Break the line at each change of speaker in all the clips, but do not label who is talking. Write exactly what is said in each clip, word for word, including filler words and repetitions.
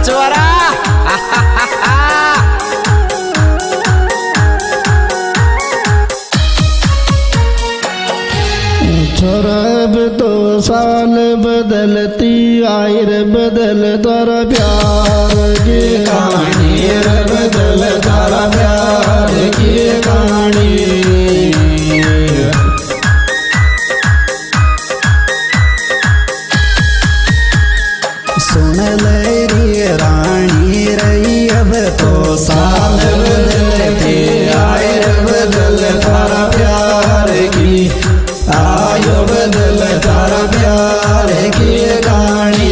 पचवारा।
छोरब तो साल बदलती आयर बदल तारा प्यार की कहानी बदल तारा प्यार की कहानी। सुन ले रानी रही अब तो साल बदलती आयर बदल तारा प्यार की आयो बदल तारा प्यार की कहानी।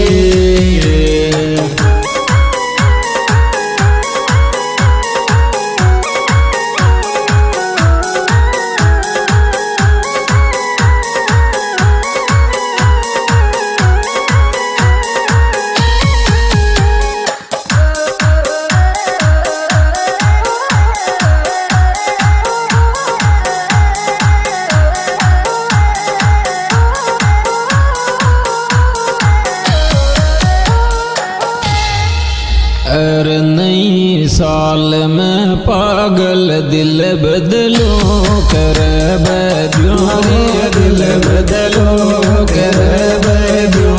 हर नई साल में पागल दिल बदलो कर बदलो
दिल बदलो कर बदलो।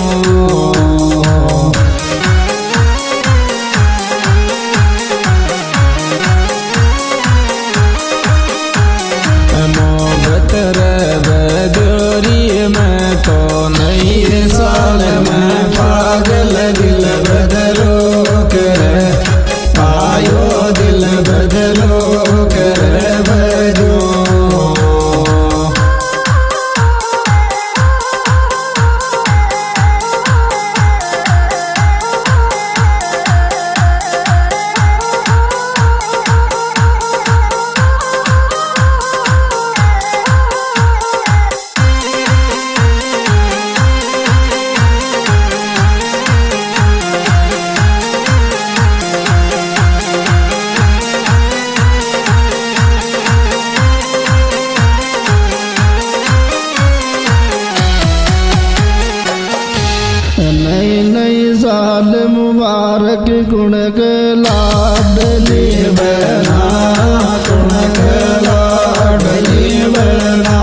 मोहब्बत बदोरी में तो नई साल में
पागल दिल बदलो कर आयो दिल बदलो कर बदलो। नई नई साल मुबारक गुण लाडली बना गुण लाडली बना।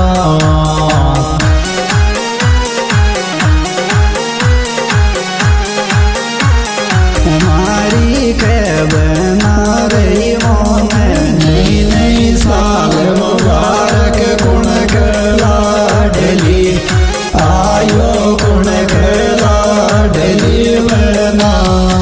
हमारी के बना रही मोन नई नई साल मुबारक गुण लाडली आयो गुण लाडली बना।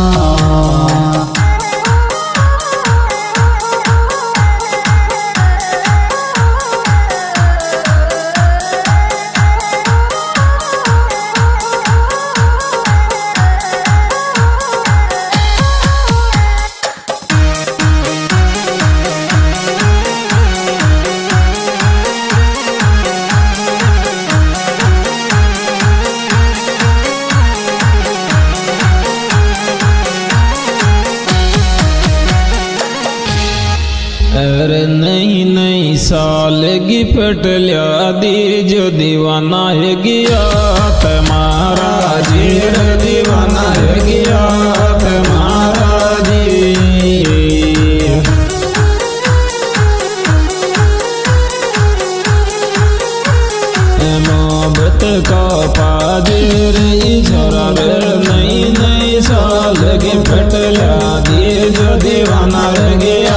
अरे नई नई साल गिफ्ट लिया दी जो दीवाना है गया तुम्हारा जी दीवाना है गया तुम्हारा जी। मोहब्बत का पादिर छोरा नई नई साल गिफ्ट लिया दी जो दीवाना है गया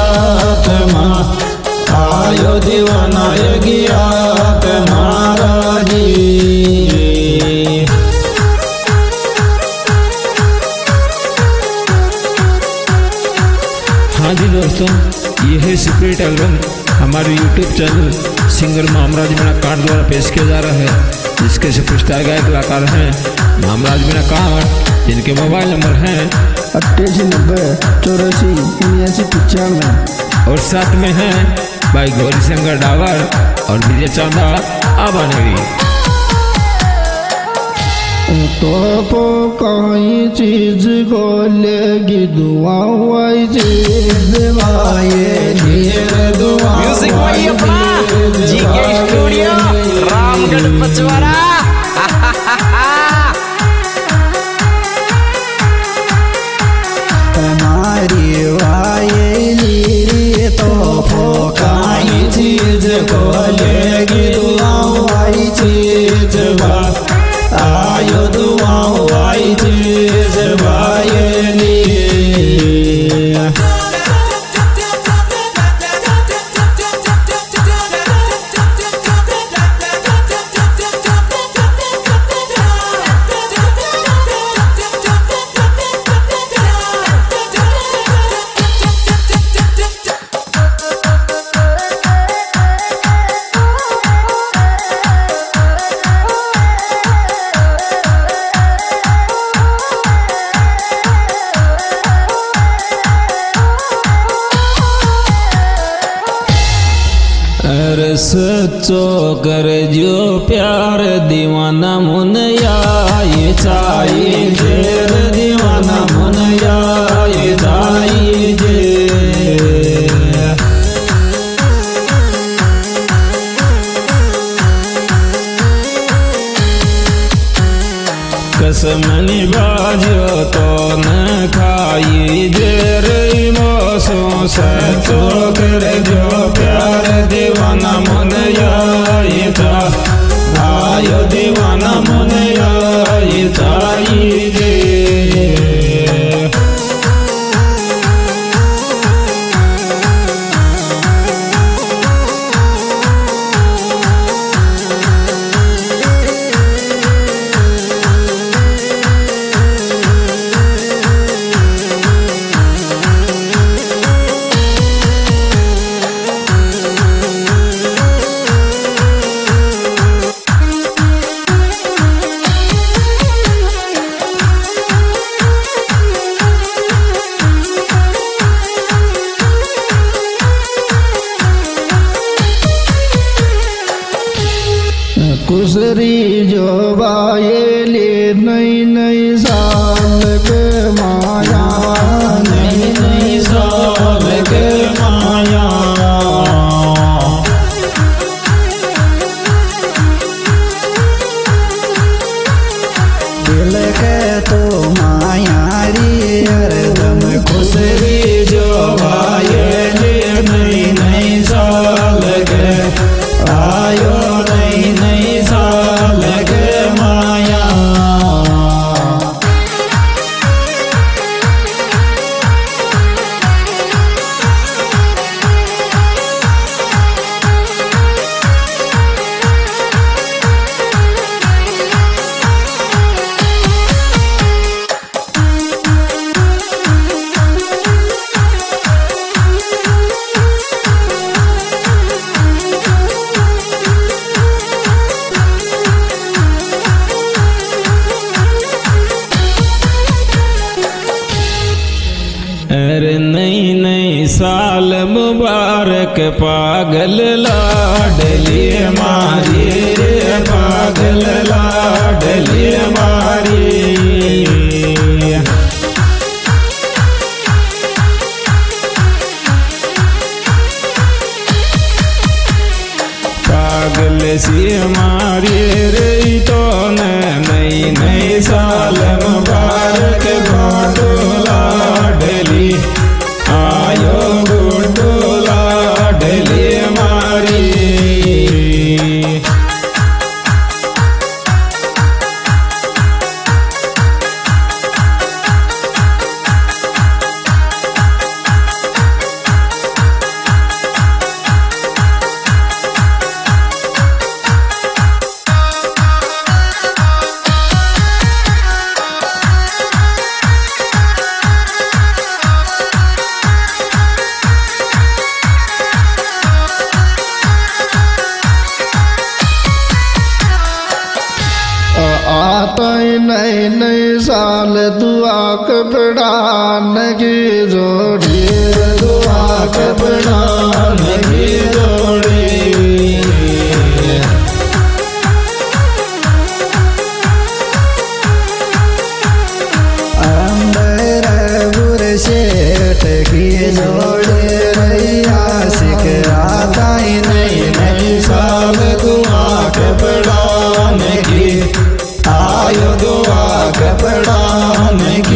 आयो दीवाना है गया तुम्हारा जी।
हाँ जी दोस्तों, ये है सीक्रेट एल्बम हमारे YouTube channel singer Mamraj Meena कांड द्वारा पेश किया जा रहा है, जिसके सुपरस्टार गायक कलाकार हैं मामराज मीणा कांड, जिनके मोबाइल नंबर हैं
अट्ठासी नब्बे चौरासी उन्यासी पचानवे
और साथ में हैं भाई गौरी शंकर डावर और विजय चांदा आबानेरी।
तो पो कोई चीज को लेगी दुआ हुई चीज वाये ढेर दुआ।
म्यूजिक भाई अपना जीके स्टूडियो रामगढ़ पचवारा।
सच्चो करजो प्यार दीवाना मन आए चाहिए जेर दीवाना मन आए चाहिए जे कसम निभाजो तो न खाई जेर मोसों सच्चो करजो प्यार दीवाना मन आए आयो दीवाना मन आए चाहिए जे
कुसरी जो बायेली नई नई साल के माया
नई नई साल के माया
दिल के तो मायारी हरदम
कुसरी जो बायेली नई नई साल के आयो नई नई साल के माया अरे नई नई साल मुबारक पागल लाडली मारी रे पागल लाडली मारी पागल सी मारी रे तो नई नई साल मुबारक गोटो लाडली आयो गोटो लाडली मारी
आता नई नई साल दुआ कपड़ान की जोड़ी
दुआ कपड़ान की जोड़ी
अंदर बुरशेठ की जोड़ी रैया सिख आता
नई नई साल दुआ कपड़ान की आयो दुआ कपड़ान की